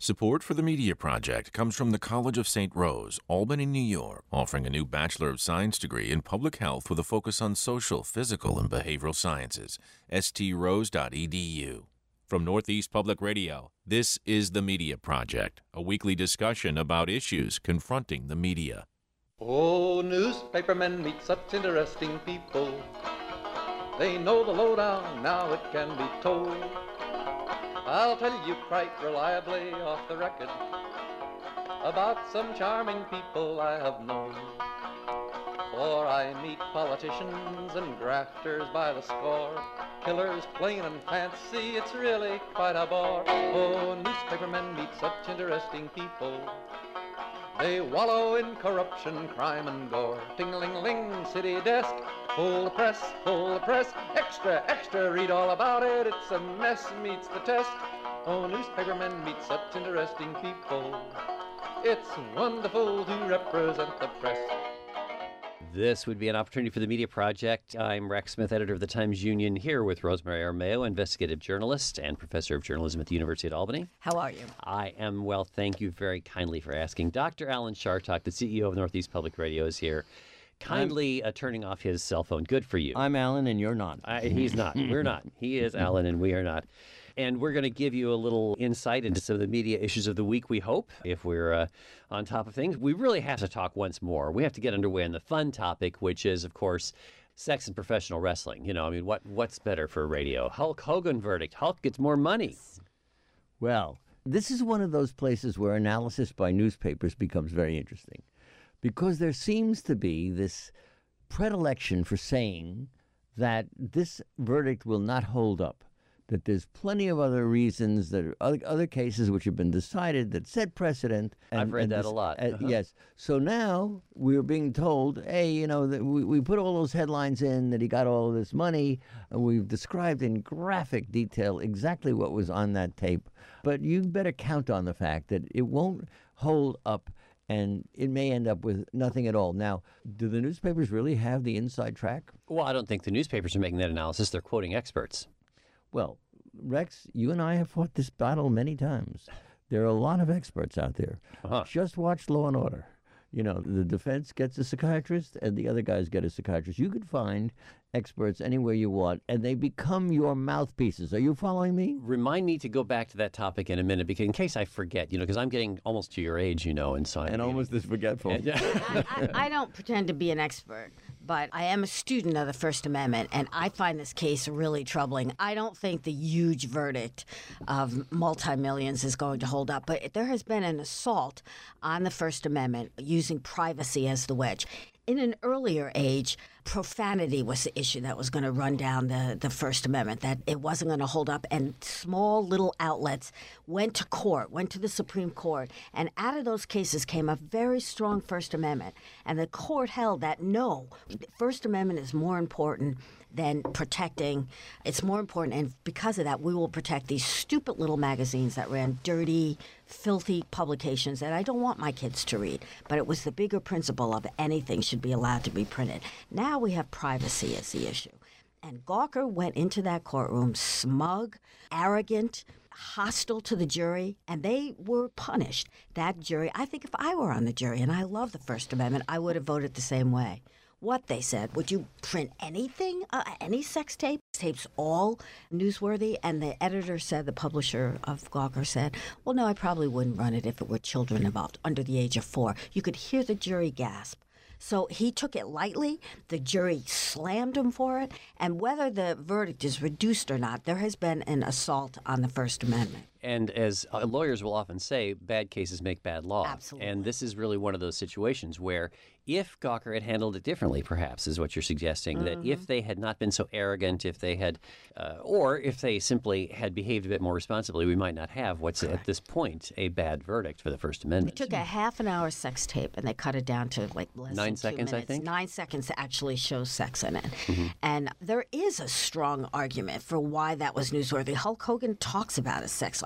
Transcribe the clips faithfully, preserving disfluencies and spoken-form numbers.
Support for the Media Project comes from the College of Saint Rose, Albany, New York, offering a new Bachelor of Science degree in Public Health with a focus on social, physical, and behavioral sciences. s t rose dot e d u. From Northeast Public Radio, this is The Media Project, a weekly discussion about issues confronting the media. Oh, newspapermen meet such interesting people. They know the lowdown, now it can be told. I'll tell you quite reliably off the record about some charming people I have known. For I meet politicians and grafters by the score, killers plain and fancy, it's really quite a bore. Oh, newspapermen meet such interesting people. They wallow in corruption, crime and gore. Ting-a-ling-a-ling, city desk, full the press, full the press. Extra, extra, read all about it, it's a mess, meets the test. Oh, newspapermen meet such interesting people. It's wonderful to represent the press. This would be an opportunity for the Media Project. I'm Rex Smith, editor of the Times-Union, here with Rosemary Armao, investigative journalist and professor of journalism at the University of Albany. How are you? I am well, thank you very kindly for asking. Doctor Alan Chartock, the C E O of Northeast Public Radio, is here, kindly uh, turning off his cell phone. Good for you. I'm Alan, and you're not. I, he's not. We're not. He is Alan, and we are not. And we're going to give you a little insight into some of the media issues of the week, we hope, if we're uh, on top of things. We really have to talk once more. We have to get underway on the fun topic, which is, of course, sex and professional wrestling. You know, I mean, what what's better for radio? Hulk Hogan verdict. Hulk gets more money. Well, this is one of those places where analysis by newspapers becomes very interesting, because there seems to be this predilection for saying that this verdict will not hold up, that there's plenty of other reasons, that are other, other cases which have been decided that set precedent. And, I've read and that this, a lot. Uh, uh-huh. Yes. So now we're being told, hey, you know, that we, we put all those headlines in that he got all of this money, and we've described in graphic detail exactly what was on that tape. But you better count on the fact that it won't hold up, and it may end up with nothing at all. Now, do the newspapers really have the inside track? Well, I don't think the newspapers are making that analysis. They're quoting experts. Well, Rex, you and I have fought this battle many times. There are a lot of experts out there. Uh-huh. Just watch Law and Order. You know, the defense gets a psychiatrist and the other guys get a psychiatrist. You could find experts anywhere you want, and they become your mouthpieces. Are you following me? Remind me to go back to that topic in a minute, because in case I forget, you know, because I'm getting almost to your age, you know, and so And I'm, almost as forgetful. I, I, I don't pretend to be an expert, but I am a student of the First Amendment, and I find this case really troubling. I don't think the huge verdict of multi-millions is going to hold up, but there has been an assault on the First Amendment using privacy as the wedge. In an earlier age, profanity was the issue that was going to run down the, the First Amendment, that it wasn't going to hold up. And small little outlets went to court, went to the Supreme Court. And out of those cases came a very strong First Amendment. And the court held that, no, the First Amendment is more important than protecting. It's more important. And because of that, we will protect these stupid little magazines that ran dirty, filthy publications that I don't want my kids to read. But it was the bigger principle of anything should be allowed to be printed. Now we have privacy as the issue. And Gawker went into that courtroom smug, arrogant, hostile to the jury, and they were punished. That jury, I think if I were on the jury, and I love the First Amendment, I would have voted the same way. What they said, would you print anything, uh, any sex tape? Tapes all newsworthy? And the editor said, the publisher of Gawker said, well, no, I probably wouldn't run it if it were children involved under the age of four. You could hear the jury gasp. So he took it lightly. The jury slammed him for it. And whether the verdict is reduced or not, there has been an assault on the First Amendment. And as uh, lawyers will often say, bad cases make bad law. Absolutely. And this is really one of those situations where if Gawker had handled it differently, perhaps, is what you're suggesting, mm-hmm. that if they had not been so arrogant, if they had, uh, or if they simply had behaved a bit more responsibly, we might not have what's Correct. At this point a bad verdict for the First Amendment. They took a half an hour sex tape and they cut it down to like less Nine than seconds, two minutes. I think? Nine seconds to actually show sex in it. Mm-hmm. And there is a strong argument for why that was newsworthy. Hulk Hogan talks about his sex life.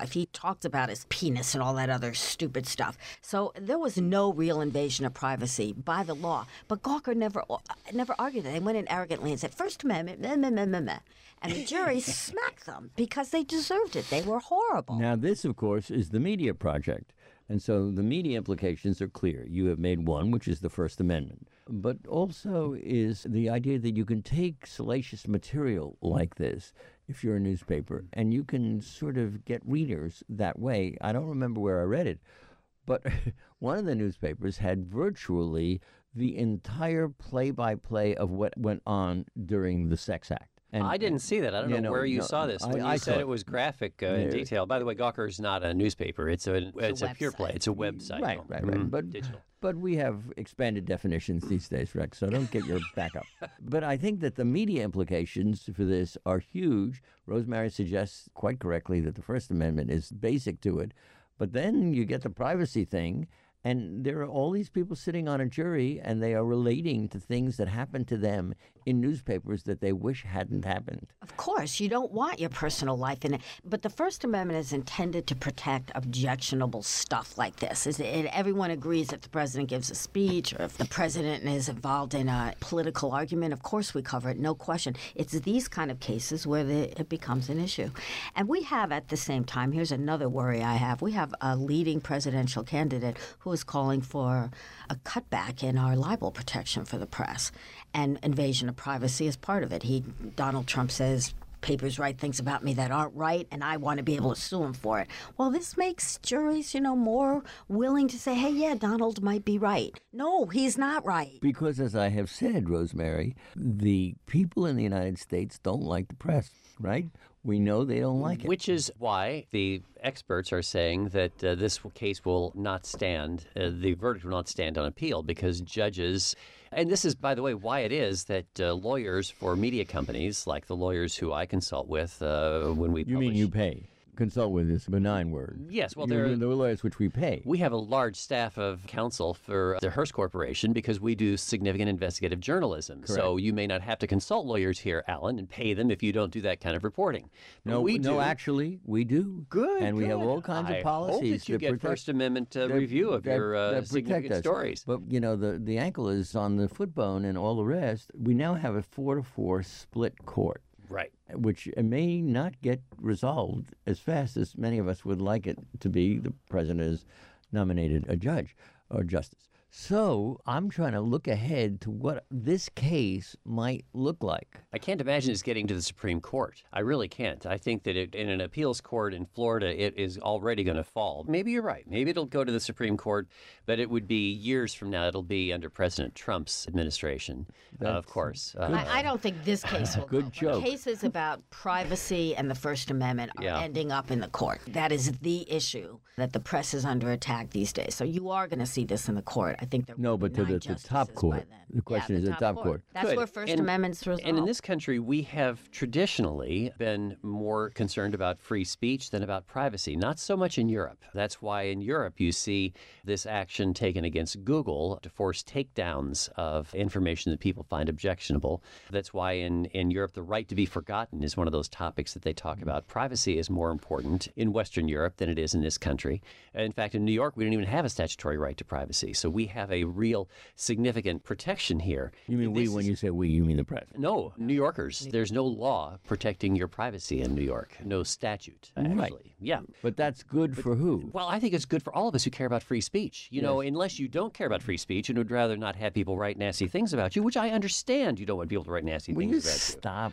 life. He talked about his penis and all that other stupid stuff. So there was no real invasion of privacy by the law. But Gawker never never argued that. They went in arrogantly and said, First Amendment, meh, meh, meh, meh, meh. And the jury smacked them because they deserved it. They were horrible. Now, this, of course, is the Media Project. And so the media implications are clear. You have made one, which is the First Amendment. But also is the idea that you can take salacious material like this, if you're a newspaper, and you can sort of get readers that way. I don't remember where I read it, but one of the newspapers had virtually the entire play-by-play of what went on during the Sex Act. And, I didn't see that. I don't you know, know, where you no, saw this. I- When you I said saw it it. was graphic uh, in Yeah. detail. By the way, Gawker is not a newspaper. It's a it's, a, pure website. play. It's a website. Right, no. right, right. Mhm. But Digital. but we have expanded definitions these days, Rex, so don't get your back up. But I think that the media implications for this are huge. Rosemary suggests quite correctly that the First Amendment is basic to it. But then you get the privacy thing, and there are all these people sitting on a jury, and they are relating to things that happened to them in newspapers that they wish hadn't happened. Of course, you don't want your personal life in it. But the First Amendment is intended to protect objectionable stuff like this. Is it, everyone agrees if the president gives a speech or if the president is involved in a political argument, of course we cover it, no question. It's these kind of cases where the, it becomes an issue. And we have at the same time, here's another worry I have, we have a leading presidential candidate who is calling for a cutback in our libel protection for the press, and invasion of privacy is part of it. He, Donald Trump says, papers write things about me that aren't right, and I want to be able to sue him for it. Well, this makes juries, you know, more willing to say, hey, yeah, Donald might be right. No, he's not right. Because, as I have said, Rosemary, the people in the United States don't like the press, right? We know they don't like it. Which is why the experts are saying that uh, this case will not stand, uh, the verdict will not stand on appeal, because judges, and this is, by the way, why it is that uh, lawyers for media companies, like the lawyers who I consult with uh, when we You publish... mean you pay? Consult with is a benign word. Yes, well, You're they're- the lawyers which we pay. We have a large staff of counsel for the Hearst Corporation because we do significant investigative journalism. So you may not have to consult lawyers here, Alan, and pay them if you don't do that kind of reporting. But no, we no, do. actually, we do. Good, and we have good. all kinds I of policies hope that you get protect, First Amendment uh, that- review of that- your uh, that protect significant us. stories. But you know, the the ankle is on the foot bone and all the rest. We now have a four to four split court, Right. which may not get resolved as fast as many of us would like it to be. The president has nominated a judge or justice. So I'm trying to look ahead to what this case might look like. I can't imagine it's getting to the Supreme Court. I really can't. I think that it, in an appeals court in Florida, it is already going to fall. Maybe you're right. Maybe it'll go to the Supreme Court, but it would be years from now. It'll be under President Trump's administration, uh, of That's course. Uh, I, I don't think this case will Good go. joke. Cases about privacy and the First Amendment are Yeah. ending up in the court. That is the issue, that the press is under attack these days. So you are going to see this in the court. I think there No, will be but to nine the- the top justices by court. then. The question Yeah, is the top court. That's Good. where First And- Amendment's resolved. And in this country, we have traditionally been more concerned about free speech than about privacy. Not so much in Europe. That's why in Europe you see this action taken against Google to force takedowns of information that people find objectionable. That's why in, in Europe the right to be forgotten is one of those topics that they talk about. Privacy is more important in Western Europe than it is in this country. In fact, in New York, we don't even have a statutory right to privacy. So we have a real significant protection here. You mean we This when is- you say we, you mean the press? No, New Yorkers. There's no law protecting your privacy in New York. No statute, actually. Right. Yeah. But that's good for who? Well, I think it's good for all of us who care about free speech. You know, Yes. unless you don't care about free speech and would rather not have people write nasty things about you, which I understand you don't want people to write nasty Will you things about stop?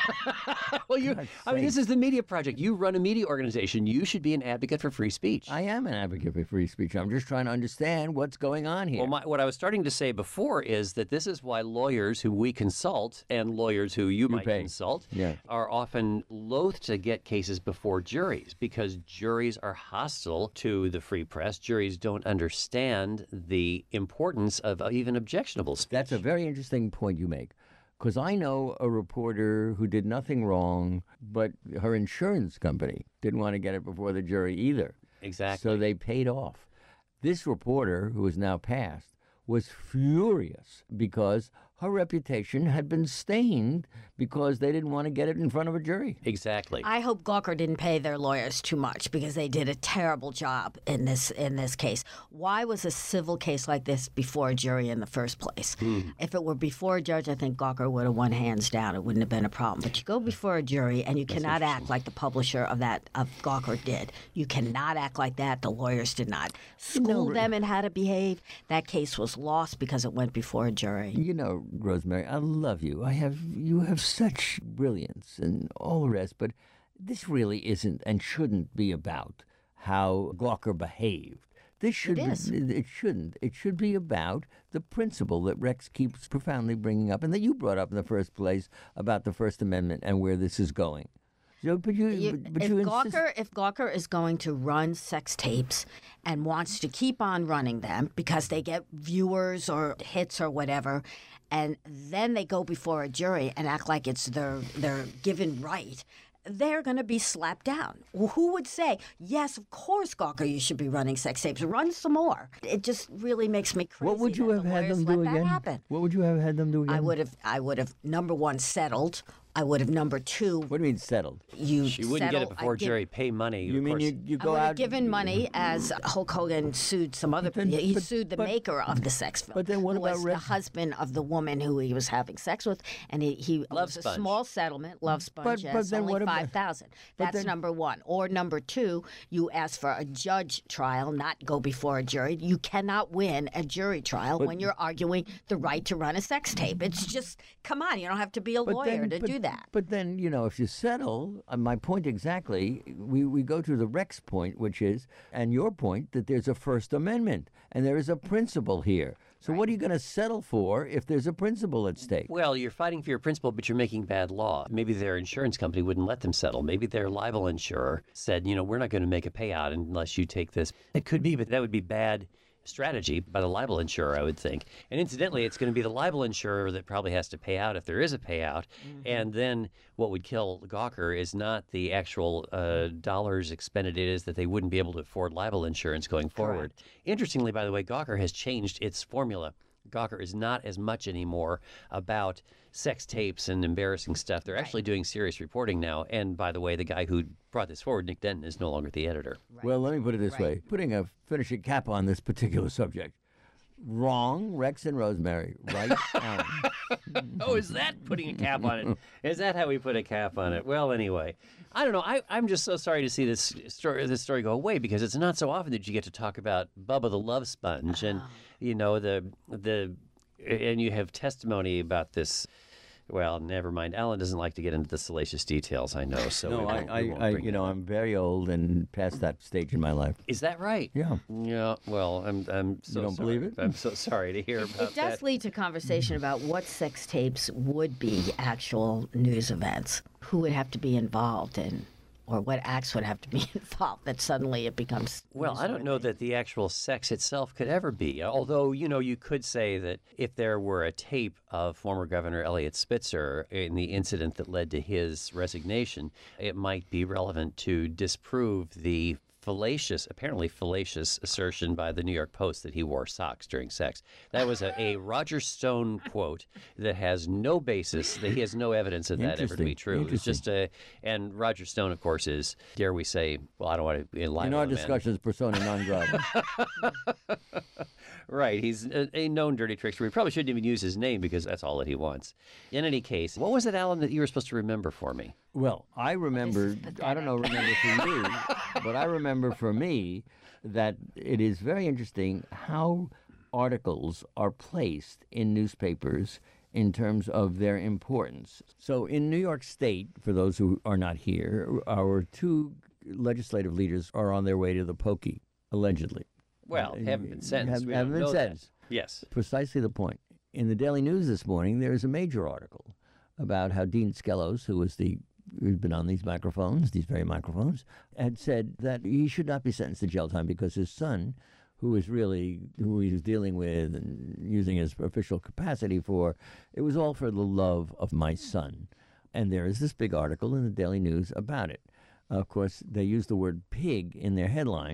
you. Well, you. God's I mean, this sake. is the Media Project. You run a media organization. You should be an advocate for free speech. I am an advocate for free speech. I'm just trying to understand what's going on here. Well, my, what I was starting to say before is that this is why lawyers who we consult and lawyers who you, might pay. consult Yeah. are often loath to get cases before juries because juries are hostile to the free press. Juries don't understand the importance of even objectionable speech. That's a very interesting point you make. Because I know a reporter who did nothing wrong, but her insurance company didn't want to get it before the jury either. Exactly. So they paid off. This reporter, who is now passed, was furious because her reputation had been stained because they didn't want to get it in front of a jury. Exactly. I hope Gawker didn't pay their lawyers too much because they did a terrible job in this in this case. Why was a civil case like this before a jury in the first place? Mm. If it were before a judge, I think Gawker would have won hands down. It wouldn't have been a problem. But you go before a jury, and you That's cannot act like the publisher of that of Gawker did. You cannot act like that. The lawyers did not school No, them in how to behave. That case was lost because it went before a jury. You know, Rosemary, I love you. I have you have such brilliance and all the rest, but this really isn't and shouldn't be about how Gawker behaved. This should It is. Be, it shouldn't. It should be about the principle that Rex keeps profoundly bringing up and that you brought up in the first place about the First Amendment and where this is going. So, but you, You- but, but if you insist- Gawker, if Gawker is going to run sex tapes and wants to keep on running them because they get viewers or hits or whatever, and then they go before a jury and act like it's their their given right, they're going to be slapped down. Well, who would say, yes, of course, Gawker, you should be running sex tapes. Run some more. It just really makes me crazy. what would you that have the had lawyers them do let that again? happen. What would you have had them do again? I would have, I would have, number one, settled. I would have, number two, What do you mean settled? you She wouldn't get it settle- before I give- jury, pay money. You of mean course. you, you I go would out have given money as Hulk Hogan sued some other. then- he but- sued the but- maker of the sex film. but then what who about was Red- the husband of the woman who he was having sex with, and he, he it Love was a Sponge. small settlement. Love Sponge, But- yes, but then only what about- five thousand. but That's then- number one. Or number two, you ask for a judge trial, not go before a jury. You cannot win a jury trial when you're arguing the right to run a sex tape. It's just come on, you don't have to be a But lawyer then- to but- do that. But then, you know, if you settle, uh, my point exactly, we, we go to the Rex point, which is, and your point, that there's a First Amendment and there is a principle here. So what are you going to settle for if there's a principle at stake? Well, you're fighting for your principle, but you're making bad law. Maybe their insurance company wouldn't let them settle. Maybe their libel insurer said, you know, we're not going to make a payout unless you take this. It could be, but that would be bad strategy by the libel insurer, I would think. And incidentally, it's going to be the libel insurer that probably has to pay out if there is a payout. Mm-hmm. And then what would kill Gawker is not the actual uh, dollars expended. It is that they wouldn't be able to afford libel insurance going forward. Correct. Interestingly, by the way, Gawker has changed its formula. Gawker is not as much anymore about sex tapes and embarrassing stuff. They're actually doing serious reporting now. And by the way, the guy who brought this forward, Nick Denton, is no longer the editor. Well, let me put it this Right. way. Putting a finishing cap on this particular subject. Wrong, Rex and Rosemary. Right, Alan. Oh, is that putting a cap on it? Is that how we put a cap on it? Well, anyway, I don't know. I, I'm just so sorry to see this story, this story go away because it's not so often that you get to talk about Bubba the Love Sponge and, you know, the the and you have testimony about this. Well, never mind. Alan doesn't like to get into the salacious details, I know. So we No, I, won't- we I, won't I bring you that know, up. I'm very old and past that stage in my life. Is that right? Yeah. Yeah. Well, I'm. I'm so don't sorry. believe it? I'm so sorry to hear about It does that. lead to conversation about what sex tapes would be actual news events. Who would have to be involved in, or what acts would have to be involved that suddenly it becomes. Well, I don't know that the actual sex itself could ever be. Although, you know, you could say that if there were a tape of former Governor Eliot Spitzer in the incident that led to his resignation, it might be relevant to disprove the fallacious, apparently fallacious assertion by the New York Post that he wore socks during sex. That was a, a Roger Stone quote that has no basis, that he has no evidence of that ever to be Interesting. true. It's just a, and Roger Stone, of course, is, dare we say, well, I don't want to lie. In our discussions, persona non grata. Right, he's a, a known dirty trickster. We probably shouldn't even use his name because that's all that he wants. In any case, what was it, Alan, that you were supposed to remember for me? Well, I remember, I don't know, remember for you, but I remember for me that it is very interesting how articles are placed in newspapers in terms of their importance. So in New York State, for those who are not here, our two legislative leaders are on their way to the pokey, allegedly. Well, haven't been sentenced. Have- We haven't don't been know that. sentenced. Yes. Precisely the point. In the Daily News this morning, there is a major article about how Dean Skelos, who was the who's been on these microphones, these very microphones, had said that he should not be sentenced to jail time because his son, who is really who he was dealing with and using his official capacity for, it was all for the love of my son. And there is this big article in the Daily News about it. Of course, they use the word pig in their headline,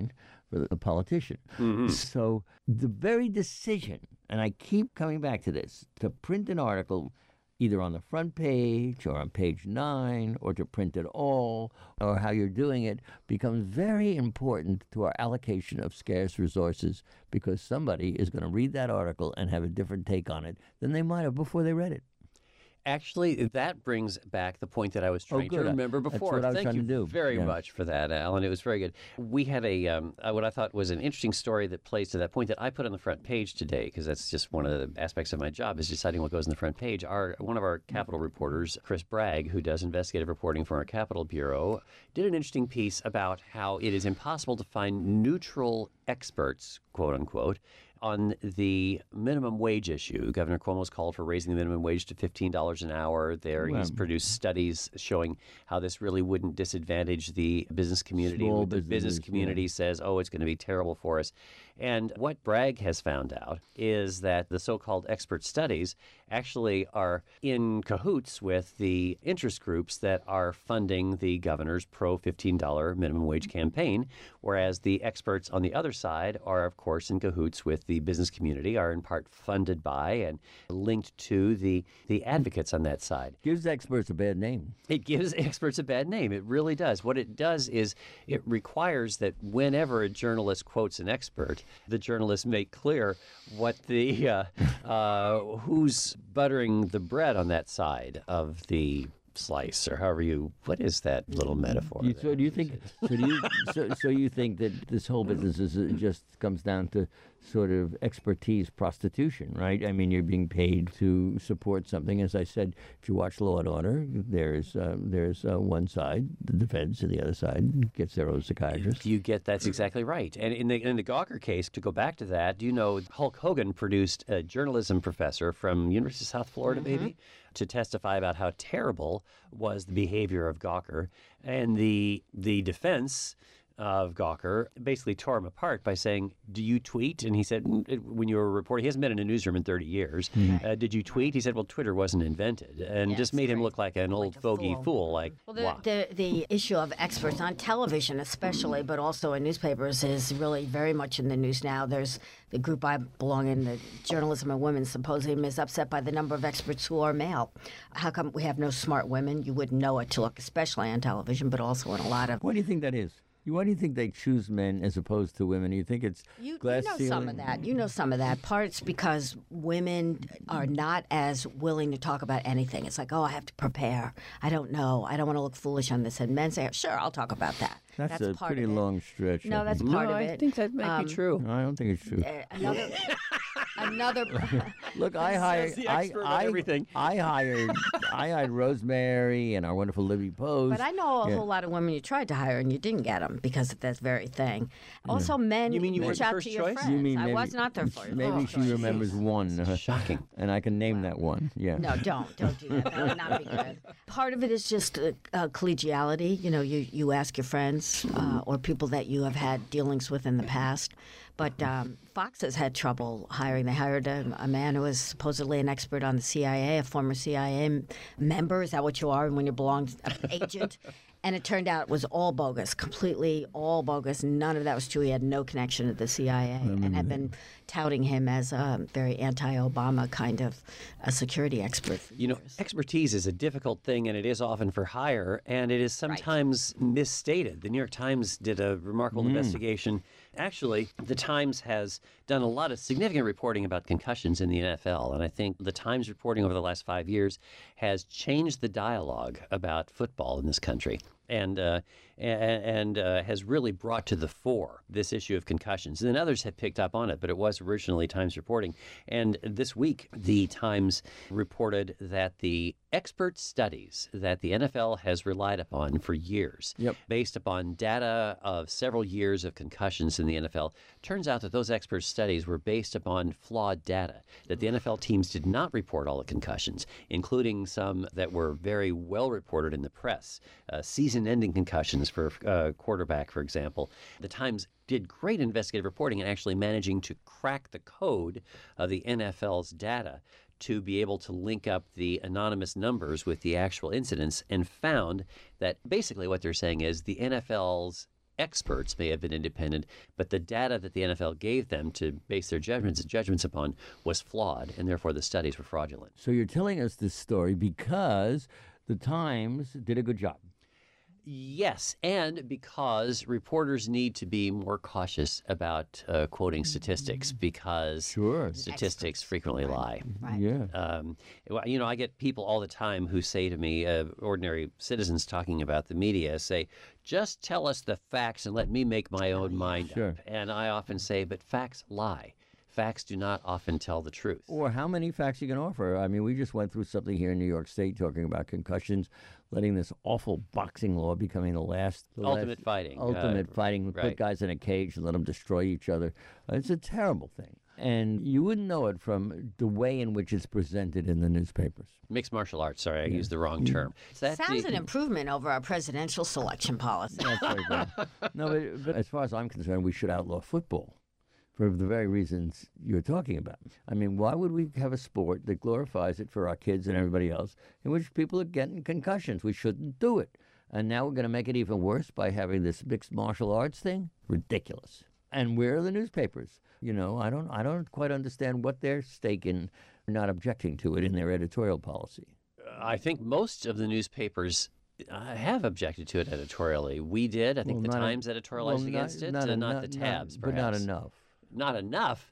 for the politician. Mm-hmm. So the very decision, and I keep coming back to this, to print an article either on the front page or on page nine, or to print it all, or how you're doing it, becomes very important to our allocation of scarce resources, because somebody is going to read that article and have a different take on it than they might have before they read it. Actually, that brings back the point that I was trying oh, good. to remember before. That's what I was Thank trying you to do. very yeah. much for that, Alan. It was very good. We had a um, uh, what I thought was an interesting story that plays to that point that I put on the front page today, because that's just one of the aspects of my job is deciding what goes on the front page. Our one of our Capitol reporters, Chris Bragg, who does investigative reporting for our Capitol Bureau, did an interesting piece about how it is impossible to find neutral experts, quote unquote, on the minimum wage issue. Governor Cuomo's called for raising the minimum wage to fifteen dollars an hour. There, Well, he's produced studies showing how this really wouldn't disadvantage the business community. Small the business businesses, community yeah. says, oh, it's going to be terrible for us. And what Bragg has found out is that the so-called expert studies actually are in cahoots with the interest groups that are funding the governor's pro fifteen dollars minimum wage campaign, whereas the experts on the other side are, of course, in cahoots with the business community, are in part funded by and linked to the, the advocates on that side. Gives experts a bad name. It gives experts a bad name. It really does. What it does is it requires that whenever a journalist quotes an expert, the journalist make clear what the uh, uh, who's buttering the bread on that side of the slice, or however you. What is that little metaphor? You, there? so do you think? So do you? So, so you think that this whole business is uh, just comes down to sort of expertise prostitution, right? I mean, you're being paid to support something. As I said, if you watch Law and Order, there's uh, there's uh, one side, the defense, and the other side gets their own psychiatrist. You get that's exactly right. And in the in the Gawker case, to go back to that, do you know Hulk Hogan produced a journalism professor from University of South Florida, Mm-hmm. maybe, to testify about how terrible was the behavior of Gawker, and the the defense of Gawker basically tore him apart by saying, do you tweet? And he said, "Mm, when you were reporting, he hasn't been in a newsroom in thirty years. Mm-hmm. Uh, did you tweet? He said, well, Twitter wasn't invented. And Yeah, just it's made him great. look like an old a fogey fool. fool. Like, Well, the, wow. the the issue of experts on television, especially, but also in newspapers, is really very much in the news now. There's the group I belong in, the Journalism of Women Symposium, is upset by the number of experts who are male. How come we have no smart women? You wouldn't know it to look, especially on television, but also in a lot of. Why do you think that is? Why do you think they choose men as opposed to women? You think it's You, you glass know ceiling? some of that. You know some of that. Parts because women are not as willing to talk about anything. It's like, oh, I have to prepare. I don't know. I don't want to look foolish on this. And men say, sure, I'll talk about that. That's, a part pretty of it. long stretch. No, I that's think. part no, of I it. think that might Um, be true. No, I don't think it's true. Uh, another, another. Look, I hired. the I, expert on I, everything. I hired. I hired Rosemary and our wonderful Libby Pose. But I know a Yeah. whole lot of women you tried to hire and you didn't get them because of that very thing. Also, men You mean you reach weren't out first to your choice? friends. You mean I maybe, was not their first. Maybe she remembers one. uh, Shocking. And I can name that one. Yeah. No, don't. Don't do that. That would not be good. Part of it is just uh, uh, collegiality. You know, you, you ask your friends uh, or people that you have had dealings with in the past. But um, Fox has had trouble hiring. They hired a, a man who was supposedly an expert on the C I A, a former C I A m- member. Is that what you are when you belong to an agent? And it turned out it was all bogus, completely all bogus. None of that was true. He had no connection to the C I A and had been touting him as a very anti-Obama kind of a security expert. For You know, years. expertise is a difficult thing, and it is often for hire, and it is sometimes misstated. The New York Times did a remarkable investigation. Actually, the Times has done a lot of significant reporting about concussions in the N F L, and I think the Times reporting over the last five years has changed the dialogue about football in this country. And uh, and, and uh, has really brought to the fore this issue of concussions. And then others have picked up on it, but it was originally Times reporting. And this week, the Times reported that the expert studies that the N F L has relied upon for years, Yep. based upon data of several years of concussions in the N F L, turns out that those expert studies were based upon flawed data, that the N F L teams did not report all the concussions, including some that were very well reported in the press, uh, season-ending concussions for a uh, quarterback, for example. The Times did great investigative reporting and actually managing to crack the code of the N F L's data to be able to link up the anonymous numbers with the actual incidents, and found that basically what they're saying is the N F L's experts may have been independent, but the data that the N F L gave them to base their judgments judgments upon was flawed, and therefore the studies were fraudulent. So you're telling us this story because the Times did a good job. Yes, and because reporters need to be more cautious about uh, quoting statistics because Sure. statistics frequently lie. Right. Yeah. Um, well, you know, I get people all the time who say to me, uh, ordinary citizens talking about the media, say, just tell us the facts and let me make my own mind Sure. up. And I often say, but facts lie. Facts do not often tell the truth. Or how many facts you can offer. I mean, we just went through something here in New York State talking about concussions, letting this awful boxing law becoming the last... The Ultimate last, fighting. Ultimate uh, fighting. right. Put guys in a cage and let them destroy each other. It's a terrible thing. And you wouldn't know it from the way in which it's presented in the newspapers. Mixed martial arts. Sorry, I used the wrong term. That Sounds the- an improvement over our presidential selection policy. That's very bad. No, but, but as far as I'm concerned, we should outlaw football for the very reasons you're talking about. I mean, why would we have a sport that glorifies it for our kids and everybody else in which people are getting concussions? We shouldn't do it. And now we're going to make it even worse by having this mixed martial arts thing? Ridiculous. And where are the newspapers? You know, I don't I don't quite understand what their stake in not objecting to it in their editorial policy. I think most of the newspapers uh, have objected to it editorially. We did. I think Well, the not Times a- editorialized well, against it, not, uh, not, not, not the tabs, but not perhaps. enough. Not enough.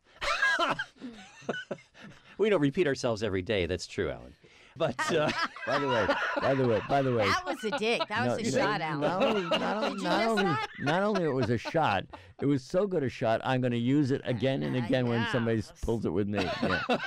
We don't repeat ourselves every day. That's true, Alan. But uh, By the way, by the way, by the way. That was a dig. That was No, a no, shot, Alan. Not only, not only, Did you not miss only, that? not only it was a shot, it was so good a shot, I'm going to use it again and Uh, again when yeah. somebody pulls it with me. Yeah.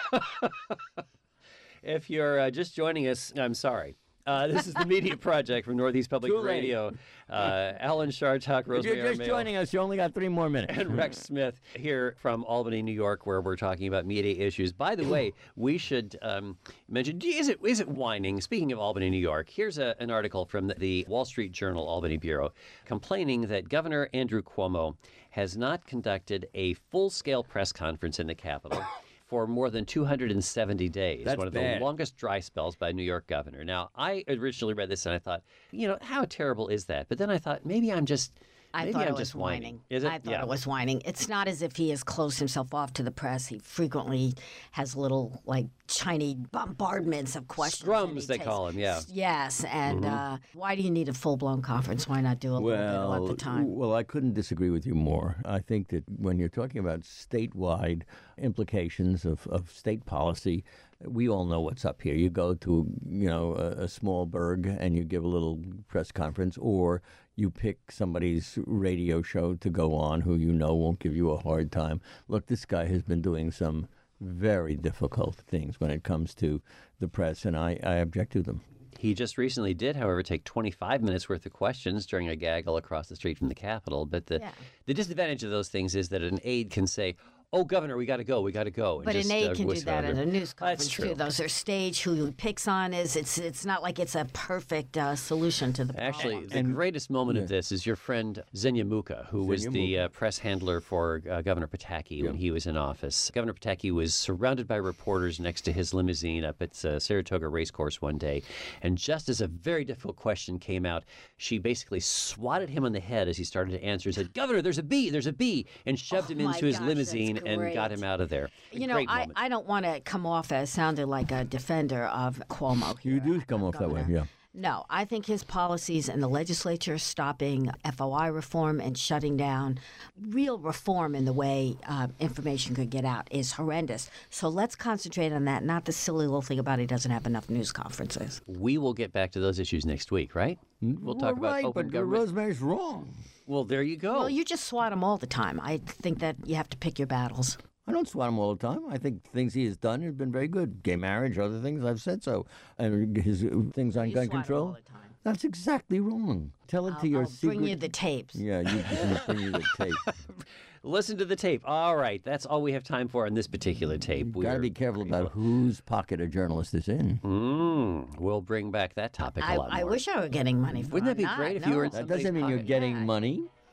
if you're uh, just joining us, I'm sorry. Uh, this is the Media Project from Northeast Public Too late. Radio. Uh, Alan Shartok, If Rosemary you're just Armail, joining us, you only got three more minutes. and Rex Smith here from Albany, New York, where we're talking about media issues. By the way, we should um, mention, gee, is it is it whining? Speaking of Albany, New York, here's a, an article from the, the Wall Street Journal Albany Bureau complaining that Governor Andrew Cuomo has not conducted a full-scale press conference in the Capitol for more than two hundred seventy days, That's one of bad. the longest dry spells by a New York governor. Now, I originally read this and I thought, you know, how terrible is that? But then I thought, maybe I'm just, I maybe thought I'm it was just whining. Is it? I thought yeah. it was whining. It's not as if he has closed himself off to the press. He frequently has little, like, Chinese bombardments of questions. that he Scrums, they takes. call 'em, yeah. Yes, and Mm-hmm. uh, why do you need a full-blown conference? Why not do a little bit at the time? well, I couldn't disagree with you more. I think that when you're talking about statewide implications of, of state policy, we all know what's up here. You go to, you know, a, a small burg and you give a little press conference, or you pick somebody's radio show to go on who you know won't give you a hard time. Look, this guy has been doing some very difficult things when it comes to the press, and I, I object to them. He just recently did, however, take twenty-five minutes worth of questions during a gaggle across the street from the Capitol. But the, Yeah. the disadvantage of those things is that an aide can say, oh, Governor, we got to go, we got to go. and But just, an aide uh, can do whisk that over. at a news That's conference true. too. Those are staged. Who he picks on is it's it's not like it's a perfect uh, solution to the Actually, problem. the greatest moment of this is your friend Xenia Muka, who was Xenia the Muka. uh, press handler for uh, Governor Pataki when he was in office. Governor Pataki was surrounded by reporters next to his limousine up at uh, Saratoga Racecourse one day, and just as a very difficult question came out, she basically swatted him on the head as he started to answer and said, Governor, there's a bee, there's a bee, and shoved Oh, him my into his gosh, limousine that's and got great. him out of there. A You know, great I, moment. I don't want to come off as sounding like a defender of Cuomo. Here, You do come off that way, Governor. yeah. No, I think his policies in the legislature stopping F O I reform and shutting down real reform in the way uh, information could get out is horrendous. So let's concentrate on that, not the silly little thing about he doesn't have enough news conferences. We will get back to those issues next week, right? We'll talk about right, open but government. Rosemary's wrong. Well, there you go. Well, you just swat him all the time. I think that you have to pick your battles. I don't swat him all the time. I think things he has done have been very good. Gay marriage, other things, I've said so. And his uh, things on You gun swat him control. all the time. That's exactly wrong. Tell it I'll, to your I'll secret. bring you the tapes. Yeah, you can bring you the tape. Listen to the tape. All right, that's all we have time for on this particular tape. Got to We're- be careful about whose pocket a journalist is in. Mm, we'll bring back that topic a I, lot more. I wish I were getting money for Wouldn't that be I'm great not, if you were no. in That somebody's doesn't mean you're pocket? getting Yeah. money.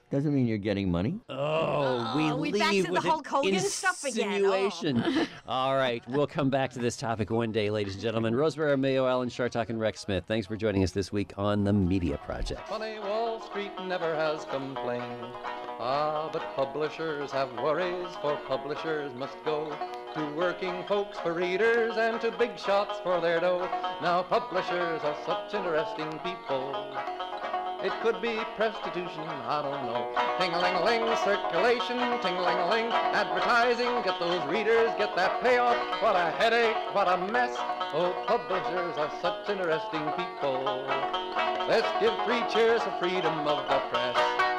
doesn't mean you're getting money. Oh, we Oh, we leave back to the with Hulk an Hogan stuff again. Oh. insinuation. All right, we'll come back to this topic one day, ladies and gentlemen. Rosemary Mayo, Alan Chartock, and Rex Smith, thanks for joining us this week on The Media Project. Funny Wall Street never has complained. Ah, but publishers have worries, for publishers must go to working folks for readers and to big shots for their dough. Now publishers are such interesting people. It could be prostitution, I don't know. Ting-a-ling-a-ling, circulation, ting-a-ling-a-ling, advertising, get those readers, get that payoff. What a headache, what a mess. Oh, publishers are such interesting people. Let's give three cheers for freedom of the press.